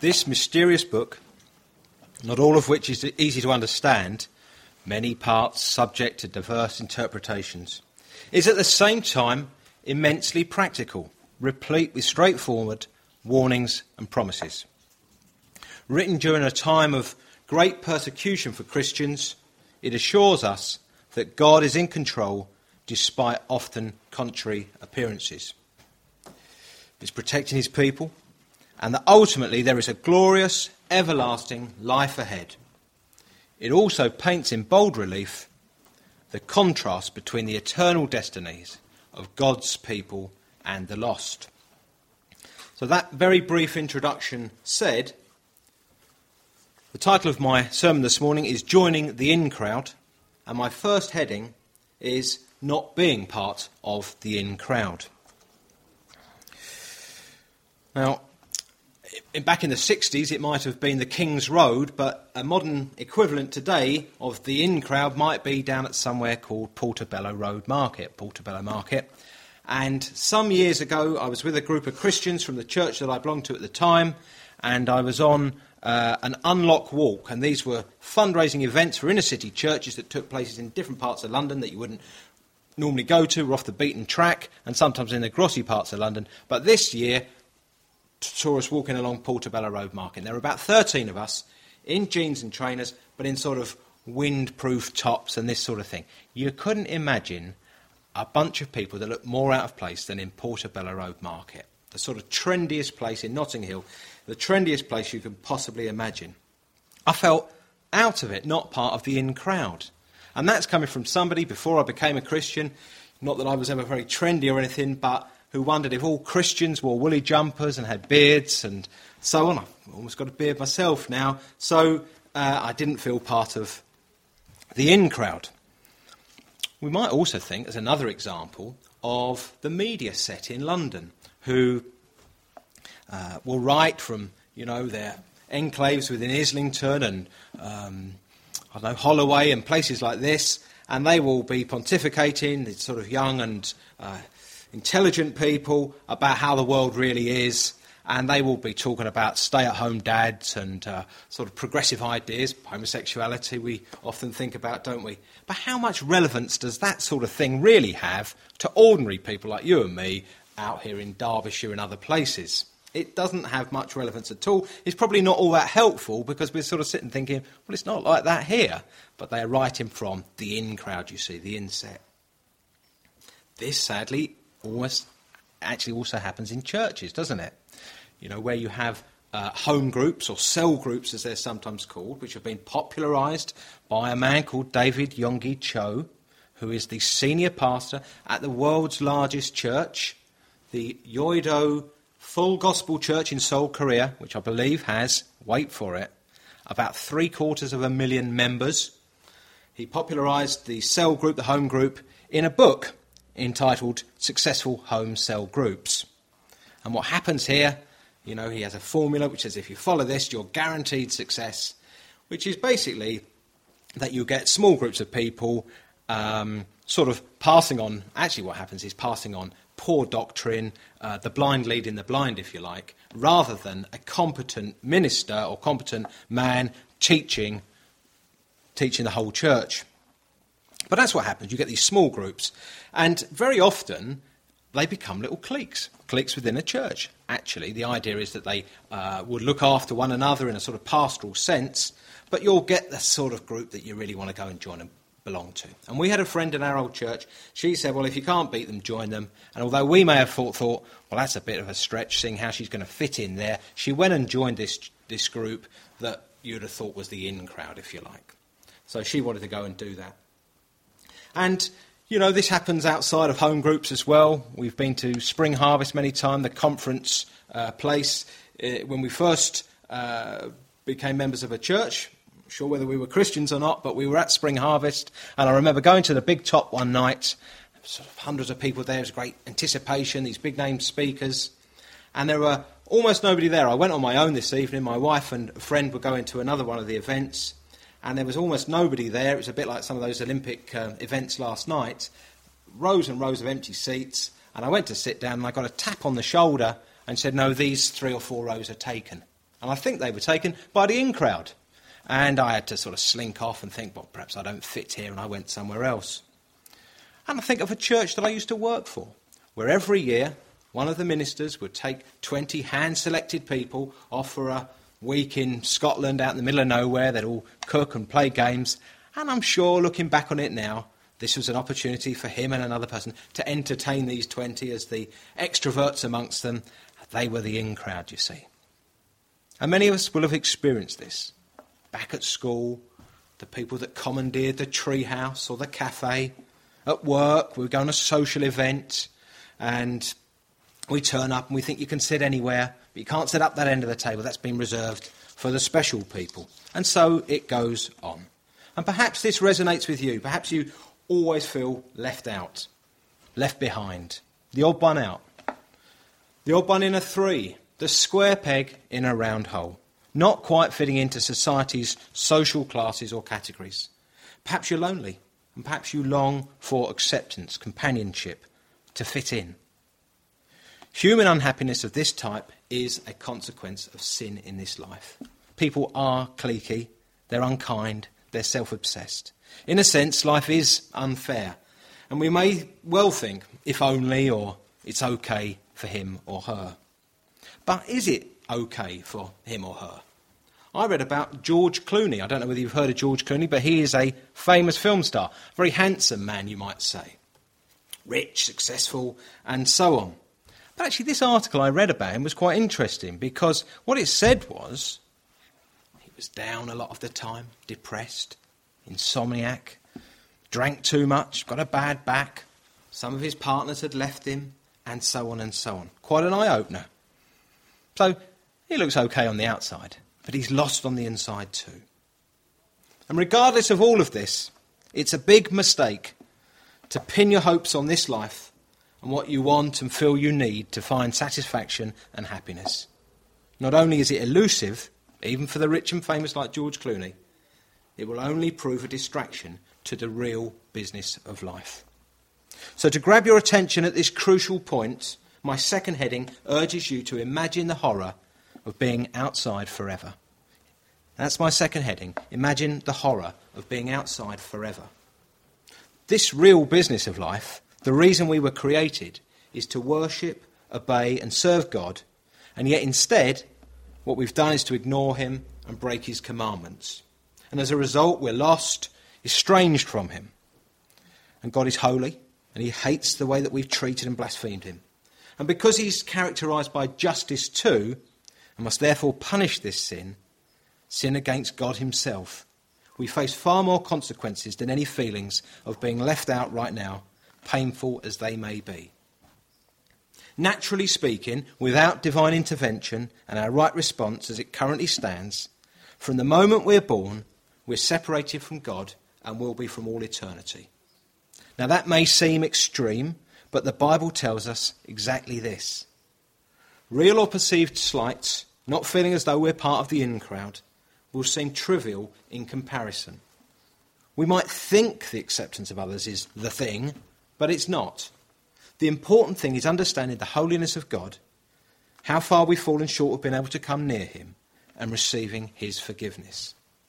This mysterious book, not all of which is easy to understand, many parts subject to diverse interpretations, is at the same time immensely practical, replete with straightforward warnings and promises. Written during a time of great persecution for Christians, it assures us that God is in control despite often contrary appearances. It's protecting his people, and that ultimately there is a glorious, everlasting life ahead. It also paints in bold relief the contrast between the eternal destinies of God's people and the lost. So that very brief introduction said, the title of my sermon this morning is Joining the In Crowd, and my first heading is Not Being Part of the In Crowd. Now, back in the 60s it might have been the King's Road, but a modern equivalent today of the in crowd might be down at somewhere called Portobello Market. And some years ago I was with a group of Christians from the church that I belonged to at the time, and I was on an Unlock Walk, and these were fundraising events for inner city churches that took places in different parts of London that you wouldn't normally go to, were off the beaten track, and sometimes in the glossy parts of London. But this year saw us walking along Portobello Road Market. There were about 13 of us in jeans and trainers, but in sort of wind-proof tops and this sort of thing. You couldn't imagine a bunch of people that looked more out of place than in Portobello Road Market, the sort of trendiest place in Notting Hill, the trendiest place you could possibly imagine. I felt out of it, not part of the in crowd. And that's coming from somebody before I became a Christian, not that I was ever very trendy or anything, but who wondered if all Christians wore woolly jumpers and had beards and so on. I've almost got a beard myself now, so I didn't feel part of the in crowd. We might also think, as another example, of the media set in London, who will write from, their enclaves within Islington and, Holloway and places like this, and they will be pontificating, these sort of young and intelligent people, about how the world really is, and they will be talking about stay-at-home dads and sort of progressive ideas, homosexuality we often think about, don't we? But how much relevance does that sort of thing really have to ordinary people like you and me out here in Derbyshire and other places? It doesn't have much relevance at all. It's probably not all that helpful because we're sort of sitting thinking, well, it's not like that here. But they are writing from the in crowd, you see, the in set. This, sadly, also happens in churches, doesn't it? Where you have home groups or cell groups, as they're sometimes called, which have been popularised by a man called David Yonggi Cho, who is the senior pastor at the world's largest church, the Yoido Full Gospel Church in Seoul, Korea, which I believe has, wait for it, about 750,000 members. He popularised the cell group, the home group, in a book entitled Successful Home Cell Groups. And what happens here, he has a formula which says if you follow this, you're guaranteed success, which is basically that you get small groups of people sort of passing on, actually what happens is passing on poor doctrine, the blind leading the blind, if you like, rather than a competent minister or competent man teaching the whole church. But that's what happens. You get these small groups, and very often they become little cliques within a church. Actually, the idea is that they would look after one another in a sort of pastoral sense, but you'll get the sort of group that you really want to go and join and belong to. And we had a friend in our old church. She said, well, if you can't beat them, join them. And although we may have thought, well, that's a bit of a stretch, seeing how she's going to fit in there, she went and joined this group that you'd have thought was the in crowd, if you like. So she wanted to go and do that. And, this happens outside of home groups as well. We've been to Spring Harvest many times, the conference place. When we first became members of a church, I'm not sure whether we were Christians or not, but we were at Spring Harvest, and I remember going to the big top one night, sort of hundreds of people there, it was great anticipation, these big-name speakers, and there were almost nobody there. I went on my own this evening. My wife and a friend were going to another one of the events, and there was almost nobody there. It was a bit like some of those Olympic events last night. Rows and rows of empty seats. And I went to sit down and I got a tap on the shoulder and said, no, these 3 or 4 rows are taken. And I think they were taken by the in crowd. And I had to sort of slink off and think, well, perhaps I don't fit here, and I went somewhere else. And I think of a church that I used to work for, where every year one of the ministers would take 20 hand-selected people off for a week in Scotland out in the middle of nowhere. They'd all cook and play games. And I'm sure, looking back on it now, this was an opportunity for him and another person to entertain these 20 as the extroverts amongst them. They were the in crowd, you see. And many of us will have experienced this. Back at school, the people that commandeered the tree house or the cafe. At work, we go on a social event and we turn up and we think you can sit anywhere, but you can't sit up that end of the table. That's been reserved for the special people. And so it goes on. And perhaps this resonates with you. Perhaps you always feel left out, left behind, the odd one out, the odd one in a three, the square peg in a round hole, not quite fitting into society's social classes or categories. Perhaps you're lonely, and perhaps you long for acceptance, companionship, to fit in. Human unhappiness of this type is a consequence of sin in this life. People are cliquey, they're unkind, they're self-obsessed. In a sense, life is unfair, and we may well think, if only, or it's okay for him or her. But is it okay for him or her? I read about George Clooney. I don't know whether you've heard of George Clooney, but he is a famous film star. Very handsome man, you might say. Rich, successful, and so on. But actually, this article I read about him was quite interesting because what it said was he was down a lot of the time, depressed, insomniac, drank too much, got a bad back, some of his partners had left him, and so on and so on. Quite an eye-opener. So he looks okay on the outside, but he's lost on the inside too. And regardless of all of this, it's a big mistake to pin your hopes on this life and what you want and feel you need to find satisfaction and happiness. Not only is it elusive, even for the rich and famous like George Clooney, it will only prove a distraction to the real business of life. So to grab your attention at this crucial point, my second heading urges you to imagine the horror of being outside forever. That's my second heading. Imagine the horror of being outside forever. This real business of life, the reason we were created, is to worship, obey and serve God, and yet instead what we've done is to ignore him and break his commandments. And as a result, we're lost, estranged from him. And God is holy, and he hates the way that we've treated and blasphemed him. And because he's characterised by justice too, and must therefore punish this sin against God himself, we face far more consequences than any feelings of being left out right now, painful as they may be. Naturally speaking, without divine intervention and our right response as it currently stands, from the moment we're born, we're separated from God and will be from all eternity. Now that may seem extreme, but the Bible tells us exactly this. Real or perceived slights, not feeling as though we're part of the in crowd, will seem trivial in comparison. We might think the acceptance of others is the thing, but it's not. The important thing is understanding the holiness of God, how far we've fallen short of being able to come near him, and receiving his forgiveness.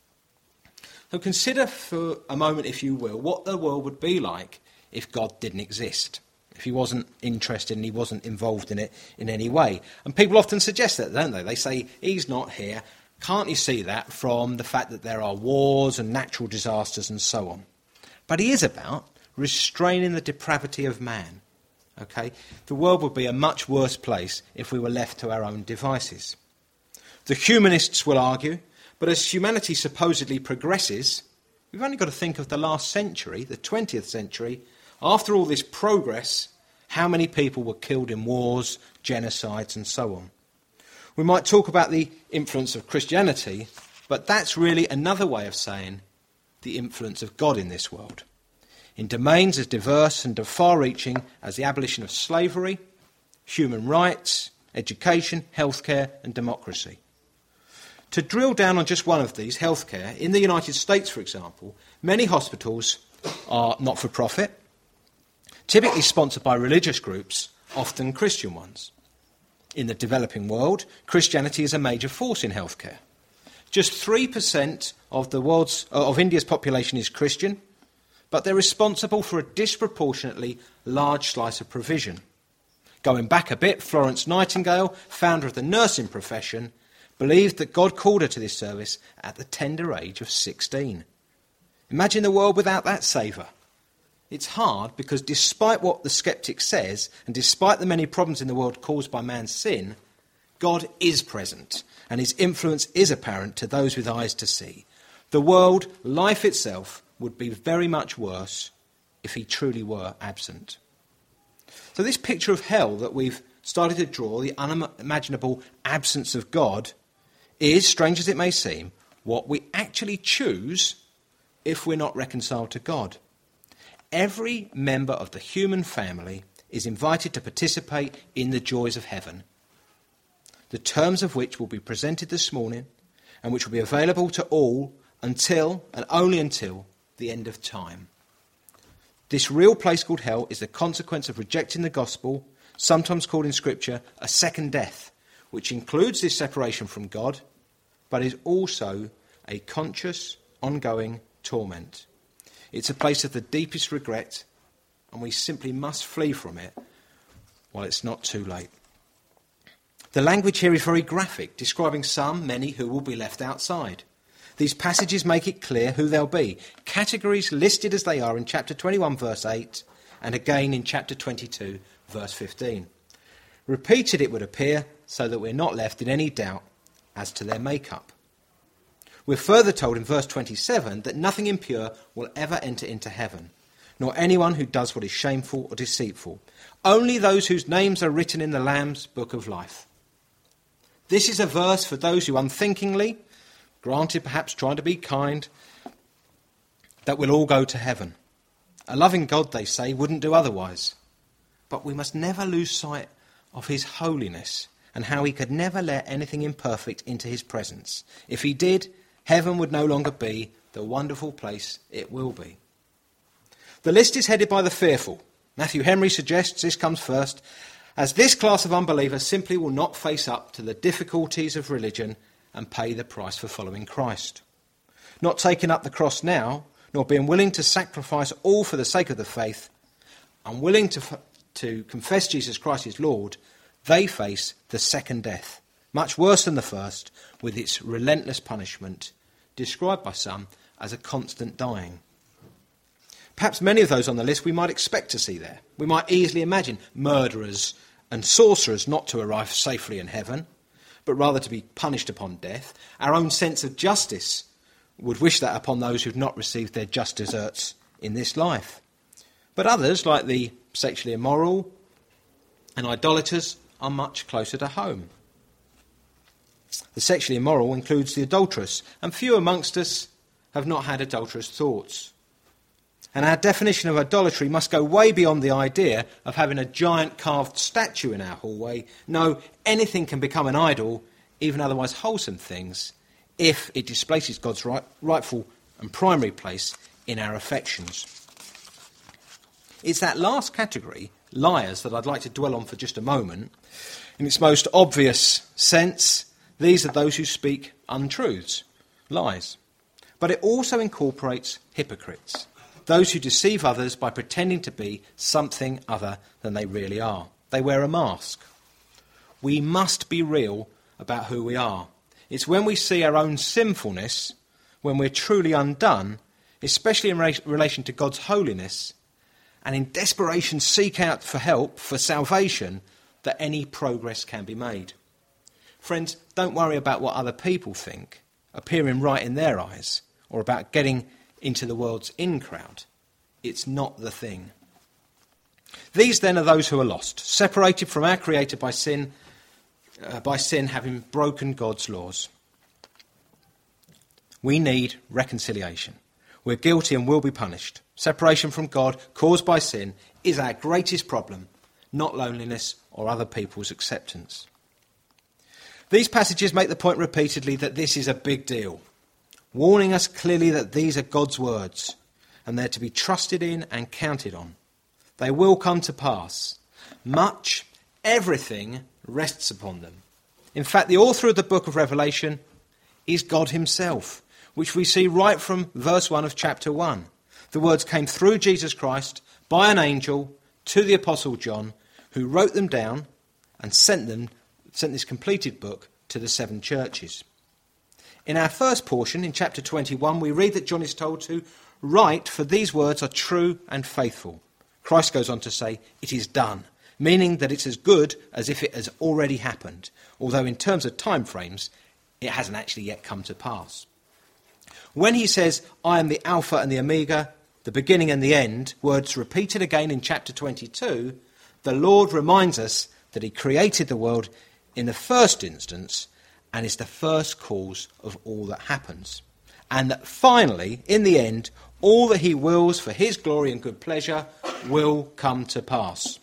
So consider for a moment, if you will, what the world would be like if God didn't exist, if he wasn't interested and he wasn't involved in it in any way. And people often suggest that, don't they? They say, he's not here. Can't you see that from the fact that there are wars and natural disasters and so on? But he is about restraining the depravity of man. Okay? The world would be a much worse place if we were left to our own devices. The humanists will argue, but as humanity supposedly progresses, we've only got to think of the last century, the 20th century. After all this progress, how many people were killed in wars, genocides and so on? We might talk about the influence of Christianity, but that's really another way of saying the influence of God in this world, in domains as diverse and far-reaching as the abolition of slavery, human rights, education, healthcare and democracy. To drill down on just one of these, healthcare, in the United States, for example, many hospitals are not-for-profit, typically sponsored by religious groups, often Christian ones. In the developing world, Christianity is a major force in healthcare. Just 3% of India's population is Christian, but they're responsible for a disproportionately large slice of provision. Going back a bit, Florence Nightingale, founder of the nursing profession, believed that God called her to this service at the tender age of 16. Imagine the world without that saviour. It's hard because despite what the sceptic says, and despite the many problems in the world caused by man's sin, God is present, and his influence is apparent to those with eyes to see. The world, life itself, would be very much worse if he truly were absent. So this picture of hell that we've started to draw, the unimaginable absence of God, is, strange as it may seem, what we actually choose if we're not reconciled to God. Every member of the human family is invited to participate in the joys of heaven, the terms of which will be presented this morning and which will be available to all until, and only until, the end of time. This real place called hell is the consequence of rejecting the gospel, sometimes called in Scripture a second death, which includes this separation from God, but is also a conscious, ongoing torment. It's a place of the deepest regret, and we simply must flee from it while it's not too late. The language here is very graphic, describing many who will be left outside. These passages make it clear who they'll be. Categories listed as they are in chapter 21, verse 8, and again in chapter 22, verse 15. Repeated, it would appear, so that we're not left in any doubt as to their makeup. We're further told in verse 27 that nothing impure will ever enter into heaven, nor anyone who does what is shameful or deceitful. Only those whose names are written in the Lamb's book of life. This is a verse for those who unthinkingly, granted perhaps trying to be kind, that we'll all go to heaven. A loving God, they say, wouldn't do otherwise. But we must never lose sight of his holiness and how he could never let anything imperfect into his presence. If he did, heaven would no longer be the wonderful place it will be. The list is headed by the fearful. Matthew Henry suggests this comes first, as this class of unbelievers simply will not face up to the difficulties of religion and pay the price for following Christ. Not taking up the cross now, nor being willing to sacrifice all for the sake of the faith, unwilling to confess Jesus Christ as Lord, they face the second death, much worse than the first, with its relentless punishment, described by some as a constant dying. Perhaps many of those on the list we might expect to see there. We might easily imagine murderers and sorcerers not to arrive safely in heaven, but rather to be punished upon death. Our own sense of justice would wish that upon those who've not received their just deserts in this life. But others, like the sexually immoral and idolaters, are much closer to home. The sexually immoral includes the adulterous, and few amongst us have not had adulterous thoughts. And our definition of idolatry must go way beyond the idea of having a giant carved statue in our hallway. No, anything can become an idol, even otherwise wholesome things, if it displaces God's rightful and primary place in our affections. It's that last category, liars, that I'd like to dwell on for just a moment. In its most obvious sense, these are those who speak untruths, lies. But it also incorporates hypocrites, those who deceive others by pretending to be something other than they really are. They wear a mask. We must be real about who we are. It's when we see our own sinfulness, when we're truly undone, especially in relation to God's holiness, and in desperation seek out for help, for salvation, that any progress can be made. Friends, don't worry about what other people think, appearing right in their eyes, or about getting into the world's in crowd. It's not the thing. These then are those who are lost, separated from our Creator by sin, having broken God's laws. We need reconciliation. We're guilty and will be punished. Separation from God caused by sin is our greatest problem, not loneliness or other people's acceptance. These passages make the point repeatedly that this is a big deal, warning us clearly that these are God's words and they're to be trusted in and counted on. They will come to pass. Much, everything rests upon them. In fact, the author of the book of Revelation is God himself, which we see right from verse 1 of chapter 1. The words came through Jesus Christ by an angel to the Apostle John, who wrote them down and sent this completed book to the 7 churches. In our first portion, in chapter 21, we read that John is told to write, for these words are true and faithful. Christ goes on to say, it is done, meaning that it's as good as if it has already happened, although in terms of time frames, it hasn't actually yet come to pass. When he says, I am the Alpha and the Omega, the beginning and the end, words repeated again in chapter 22, the Lord reminds us that he created the world in the first instance and is the first cause of all that happens. And that finally, in the end, all that he wills for his glory and good pleasure will come to pass.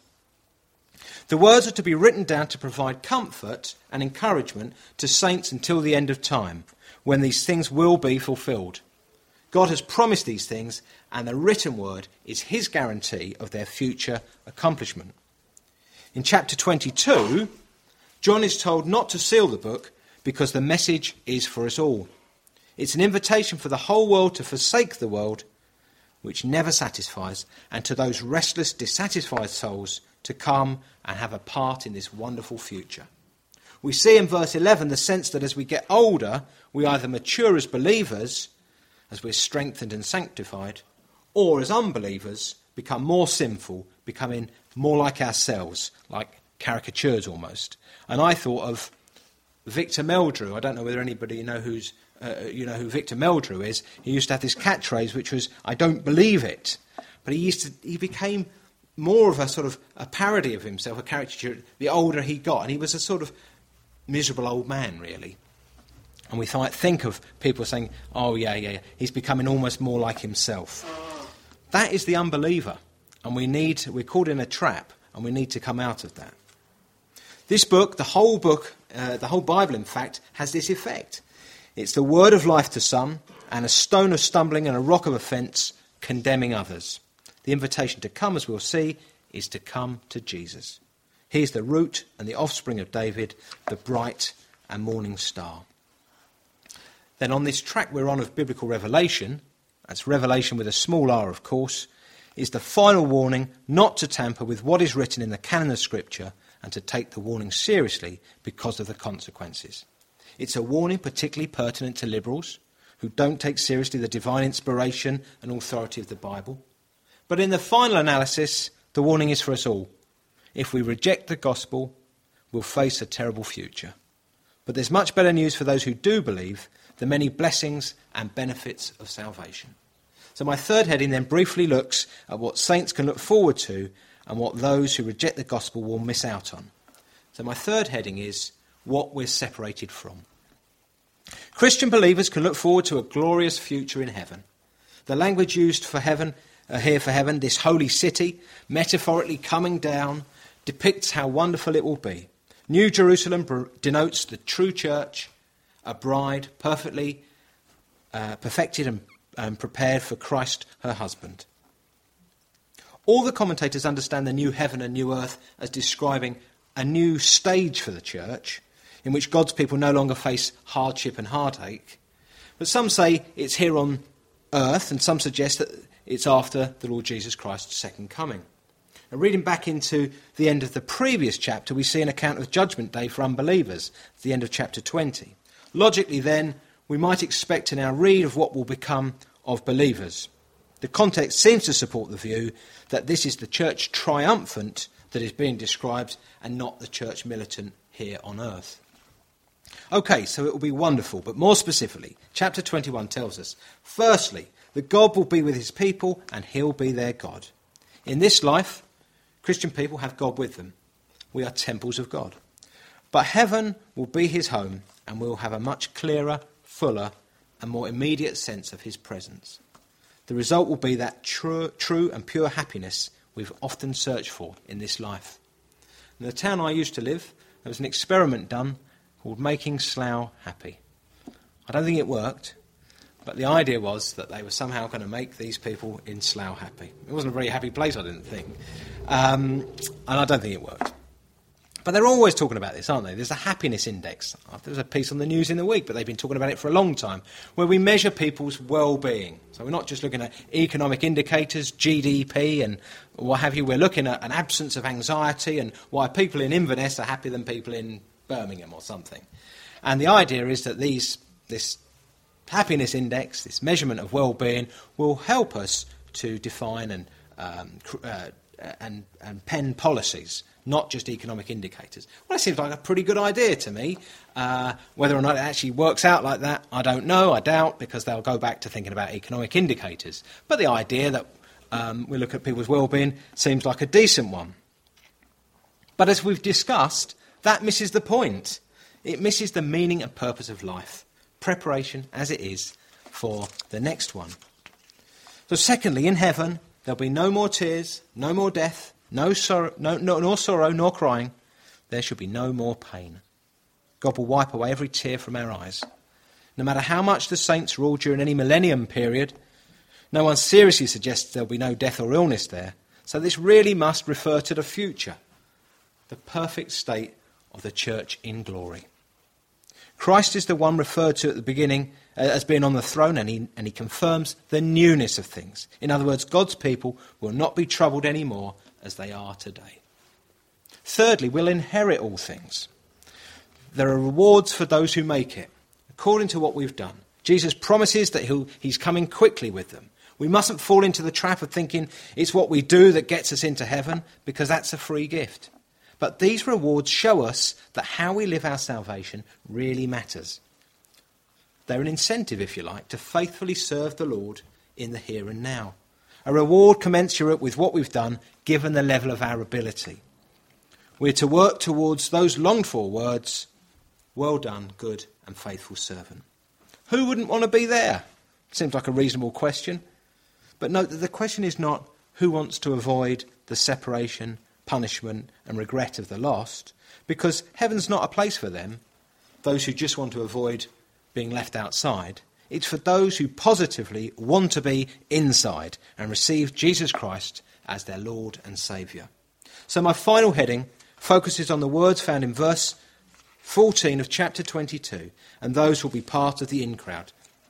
The words are to be written down to provide comfort and encouragement to saints until the end of time, when these things will be fulfilled. God has promised these things, and the written word is his guarantee of their future accomplishment. In chapter 22, John is told not to seal the book because the message is for us all. It's an invitation for the whole world to forsake the world, which never satisfies, and to those restless, dissatisfied souls to come and have a part in this wonderful future. We see in verse 11 the sense that as we get older, we either mature as believers, as we're strengthened and sanctified, or as unbelievers, become more sinful, becoming more like ourselves, like caricatures almost. And I thought of Victor Meldrew. I don't know whether anybody knows who Victor Meldrew is. He used to have this catchphrase which was, I don't believe it. But he became more of a sort of a parody of himself, a caricature, the older he got. And he was a sort of miserable old man, really. And we might think of people saying, oh, yeah, he's becoming almost more like himself. That is the unbeliever. And we're caught in a trap, and we need to come out of that. This book, the whole Bible, in fact, has this effect. It's the word of life to some, and a stone of stumbling and a rock of offence, condemning others. The invitation to come, as we'll see, is to come to Jesus. He is the root and the offspring of David, the bright and morning star. Then on this track we're on of biblical revelation, that's revelation with a small r, of course, is the final warning not to tamper with what is written in the canon of Scripture and to take the warning seriously because of the consequences. It's a warning particularly pertinent to liberals who don't take seriously the divine inspiration and authority of the Bible. But in the final analysis, the warning is for us all. If we reject the gospel, we'll face a terrible future. But there's much better news for those who do believe, the many blessings and benefits of salvation. So my third heading then briefly looks at what saints can look forward to and what those who reject the gospel will miss out on. So my third heading is what we're separated from. Christian believers can look forward to a glorious future in heaven. The language used for heaven, this holy city, metaphorically coming down, depicts how wonderful it will be. New Jerusalem denotes the true church, a bride perfectly perfected and prepared for Christ, her husband. All the commentators understand the new heaven and new earth as describing a new stage for the church, in which God's people no longer face hardship and heartache. But some say it's here on earth, and some suggest that it's after the Lord Jesus Christ's second coming. Now, reading back into the end of the previous chapter, we see an account of Judgment Day for unbelievers, at the end of chapter 20. Logically, then, we might expect to now read of what will become of believers. The context seems to support the view that this is the church triumphant that is being described and not the church militant here on earth. Okay, so it will be wonderful, but more specifically, chapter 21 tells us, firstly, that God will be with his people and he'll be their God. In this life, Christian people have God with them. We are temples of God. But heaven will be his home, and we'll have a much clearer, fuller, and more immediate sense of his presence. The result will be that true and pure happiness we've often searched for in this life. In the town I used to live, there was an experiment done called Making Slough Happy. I don't think it worked, but the idea was that they were somehow going to make these people in Slough happy. It wasn't a very happy place, I didn't think. And I don't think it worked. But they're always talking about this, aren't they? There's a happiness index. There's a piece on the news in the week, but they've been talking about it for a long time, where we measure people's well-being. So we're not just looking at economic indicators, GDP and what have you. We're looking at an absence of anxiety and why people in Inverness are happier than people in Birmingham or something. And the idea is that this happiness index, this measurement of well-being, will help us to define and pen policies, not just economic indicators. Well, it seems like a pretty good idea to me. Whether or not it actually works out like that, I don't know. I doubt, because they'll go back to thinking about economic indicators. But the idea that we look at people's well-being seems like a decent one. But as we've discussed, that misses the point. It misses the meaning and purpose of life, preparation as it is for the next one. So secondly, in heaven, there'll be no more tears, no more death, nor sorrow, nor crying. There shall be no more pain. God will wipe away every tear from our eyes. No matter how much the saints rule during any millennium period, no one seriously suggests there'll be no death or illness there. So this really must refer to the future, the perfect state of the church in glory. Christ is the one referred to at the beginning as being on the throne, and he confirms the newness of things. In other words, God's people will not be troubled anymore as they are today. Thirdly, we'll inherit all things. There are rewards for those who make it, according to what we've done. Jesus promises that he's coming quickly with them. We mustn't fall into the trap of thinking it's what we do that gets us into heaven, because that's a free gift. But these rewards show us that how we live our salvation really matters. They're an incentive, if you like, to faithfully serve the Lord in the here and now. A reward commensurate with what we've done, given the level of our ability. We're to work towards those longed-for words, well done, good and faithful servant. Who wouldn't want to be there? Seems like a reasonable question. But note that the question is not who wants to avoid the separation, punishment and regret of the lost, because heaven's not a place for them, those who just want to avoid being left outside. It's for those who positively want to be inside and receive Jesus Christ as their Lord and Saviour. So my final heading focuses on the words found in verse 14 of chapter 22, and those will be part of the in-crowd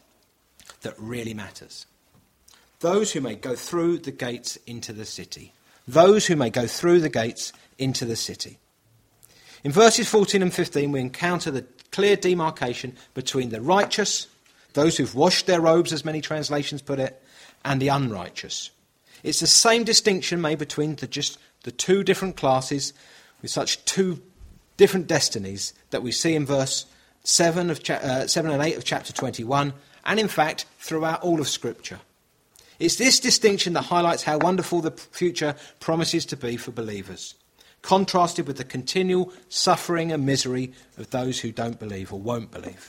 that really matters. Those who may go through the gates into the city. Those who may go through the gates into the city. In verses 14 and 15 we encounter the clear demarcation between the righteous, those who've washed their robes, as many translations put it, and the unrighteous. It's the same distinction made between the two different classes with such two different destinies that we see in verse 7 and 8 of chapter 21, and in fact throughout all of Scripture. It's this distinction that highlights how wonderful the future promises to be for believers, contrasted with the continual suffering and misery of those who don't believe or won't believe.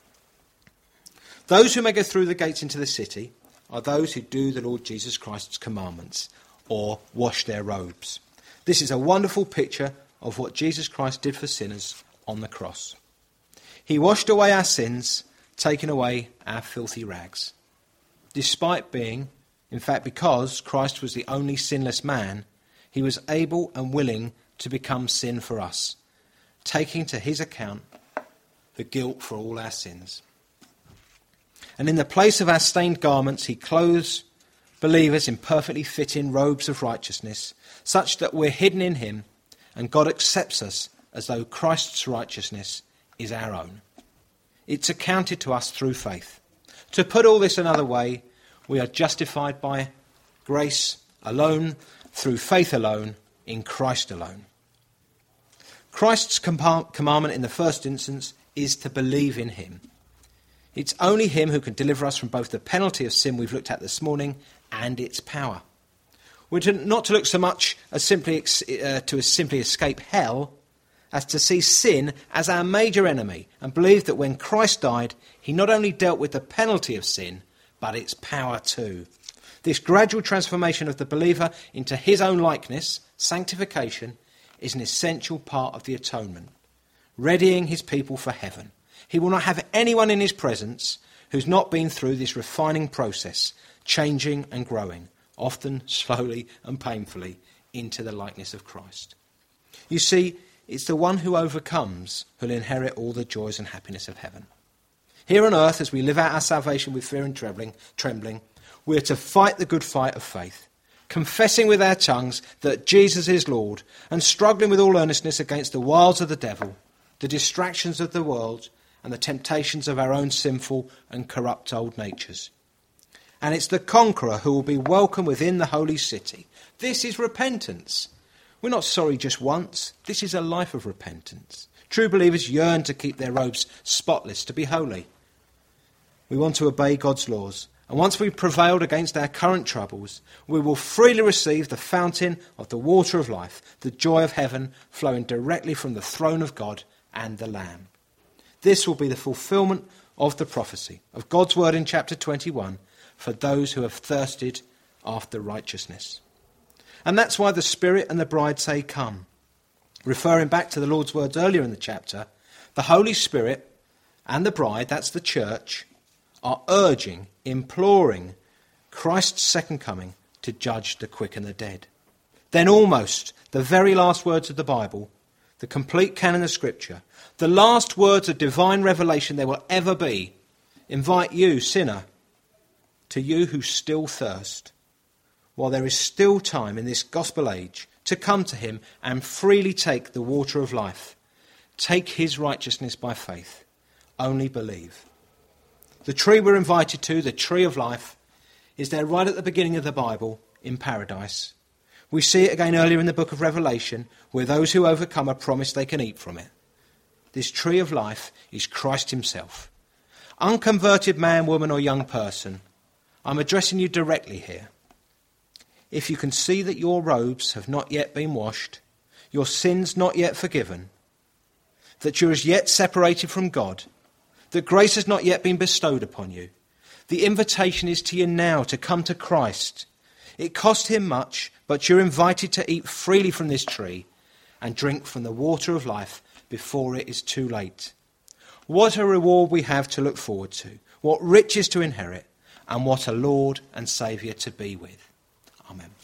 Those who may go through the gates into the city are those who do the Lord Jesus Christ's commandments or wash their robes. This is a wonderful picture of what Jesus Christ did for sinners on the cross. He washed away our sins, taking away our filthy rags. Despite being, in fact because Christ was the only sinless man, he was able and willing to become sin for us, taking to his account the guilt for all our sins. And in the place of our stained garments, he clothes believers in perfectly fitting robes of righteousness, such that we're hidden in him, and God accepts us as though Christ's righteousness is our own. It's accounted to us through faith. To put all this another way, we are justified by grace alone, through faith alone, in Christ alone. Christ's commandment in the first instance is to believe in him. It's only him who can deliver us from both the penalty of sin we've looked at this morning and its power. We're not to look so much as simply escape hell as to see sin as our major enemy and believe that when Christ died, he not only dealt with the penalty of sin, but its power too. This gradual transformation of the believer into his own likeness, sanctification, is an essential part of the atonement, readying his people for heaven. He will not have anyone in his presence who's not been through this refining process, changing and growing, often slowly and painfully, into the likeness of Christ. You see, It's the one who overcomes who'll inherit all the joys and happiness of heaven. Here on earth, as we live out our salvation with fear and trembling, we are to fight the good fight of faith, confessing with our tongues that Jesus is Lord, and struggling with all earnestness against the wiles of the devil, the distractions of the world, and the temptations of our own sinful and corrupt old natures. And it's the conqueror who will be welcome within the holy city. This is repentance. We're not sorry just once. This is a life of repentance. True believers yearn to keep their robes spotless, to be holy. We want to obey God's laws. And once we've prevailed against our current troubles, we will freely receive the fountain of the water of life, the joy of heaven flowing directly from the throne of God and the Lamb. This will be the fulfillment of the prophecy of God's word in chapter 21 for those who have thirsted after righteousness. And that's why the Spirit and the bride say, "Come." Referring back to the Lord's words earlier in the chapter, the Holy Spirit and the bride, that's the church, are urging, imploring Christ's second coming to judge the quick and the dead. Then almost the very last words of the Bible, the complete canon of Scripture, the last words of divine revelation there will ever be, invite you, sinner, to you who still thirst, while there is still time in this gospel age, to come to him and freely take the water of life. Take his righteousness by faith. Only believe. The tree we're invited to, the tree of life, is there right at the beginning of the Bible in paradise. We see it again earlier in the book of Revelation, where those who overcome are promised they can eat from it. This tree of life is Christ himself. Unconverted man, woman or young person, I'm addressing you directly here. If you can see that your robes have not yet been washed, your sins not yet forgiven, that you're as yet separated from God, that grace has not yet been bestowed upon you, the invitation is to you now to come to Christ. It cost him much, but you're invited to eat freely from this tree and drink from the water of life before it is too late. What a reward we have to look forward to, what riches to inherit, and what a Lord and Saviour to be with. Amen.